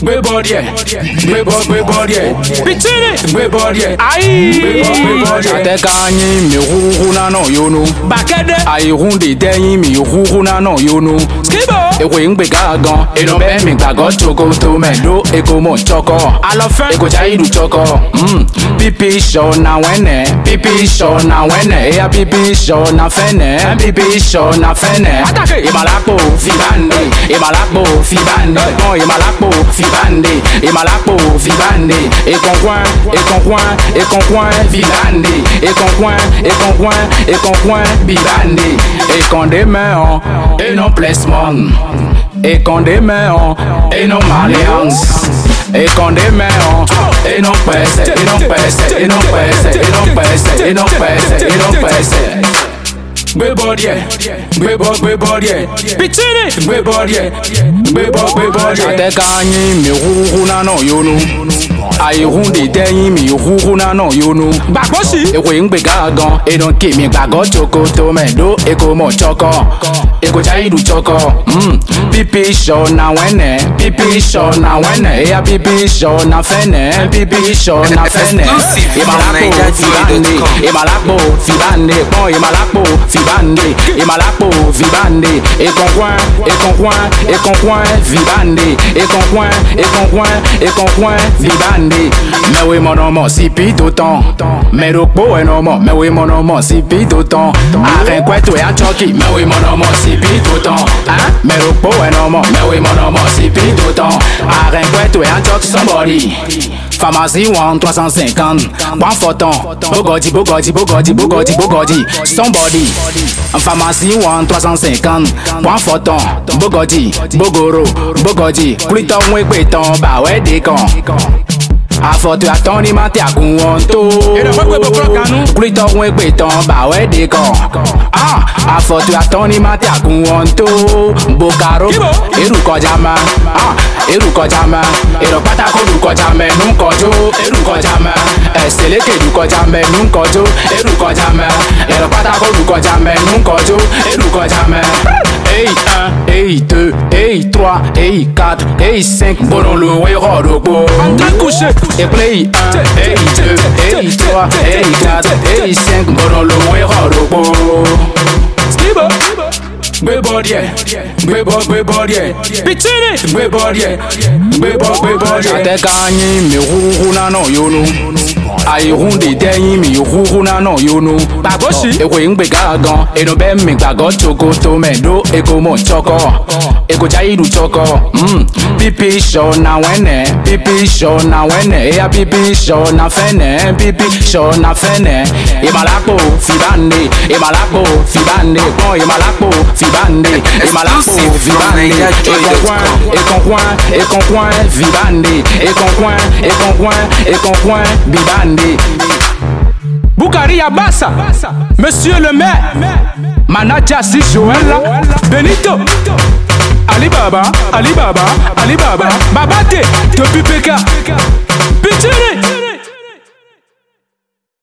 Gbé body ẹ̀, gbé body ẹ̀, Pitini, gbé body ẹ̀, aïe, gbé body ẹ̀. Atekanyi mi huhu na no yono. Bakede, Aihunde deyin mi huhu na no yono. Skibo, Ewe ngbe gagan, eno be mi gbago choko to melo eko mo choko. Alofin, Eko jaidu choko. Pipi show na wene, pipi show na wene, ya pipi show na fene, pipi show na fene. Attaque. Imalapo fibande, imalapo fibande, bon imalapo fibande, imalapo fibande. Et concoin fibande, et concoin bibande. Et qu'on démène, et non placement. Et qu'on démène, et non malléance. Et qu'on démène, et non presse, et non presse, et non presse, et non presse, et non presse, et non presse. Gbé body ẹ̀, gbé body ẹ̀, Pitini, gbé body ẹ̀, gbé body ẹ̀. Atekanyi mi huhu na no yono. Aihunde deyin mi huhu na no yono. Bakbosi, Ewe ngbe gagan, eno ke mi gbago choko to melo eko mo choko. Eko jaidu choko. Pipi show na wene, pipi show na wene, ya pipi show na fene, pipi show na fene. Imalapo fibande, imalapo fibande, bon imalapo fibande, imalapo fibande. Et concoin fibande, et concoin fibande. Mais oui mon nom si pito temps, mais le pot est normal. Mais oui mon nom si pito temps. Arrête quoi tu es à choquer. Mais oui mon nom si pito temps, hein? Mais le pot est normal. Mais oui mon nom si pito temps. Arrête quoi tu es à choquer somebody. Pharmacie 1 350. Bon photon. Bogodi. Somebody. Pharmacie 1 350. Bon photon. Bogodi. Kulito wekwe ton ba we dekan. Afoto atoni mate akun wonto. Ere wekwe bokro kanu. Kulito wekwe ton ba we dekan. Afoto atoni mate akun wonto. Bokaro. Eru kọjá ma. Eru kọjá ma. Ero patako du kọjá me nu kojo. Eru kọjá ma. Eseleke du kọjá me nu kojo. Eru kọjá ma. Ero patako du kọjá me nu kojo. Eru kọjá ma. Hey 1, hey 2, hey 3, hey 4, hey 5. Bonon le we rodoko. André couché, Et play 1, hey 2, hey 3, hey 4, hey 5. Bonon le we rodoko. Skibo, Gbé body ẹ̀, gbé body ẹ̀, Pitini, gbé body ẹ̀, gbé body ẹ̀. Atekanyi mi huhu na no yono. Aihunde deyin mi huhu na no yono. Bakbosi, Ewe ngbe gagan, eno be mi gbago choko to melo eko mo choko. Eko jaidu choko. Pipi show na wene, pipi show na wene, ya pipi show na fene, pipi show na fene. Imalapo fibande, bon imalapo fibande, et concoin vibande, et concoin bibande. Boukari Abassa, Monsieur le maire, Manaja si Joël, Benito, Alibaba, Babate, depuis PK, Pitini.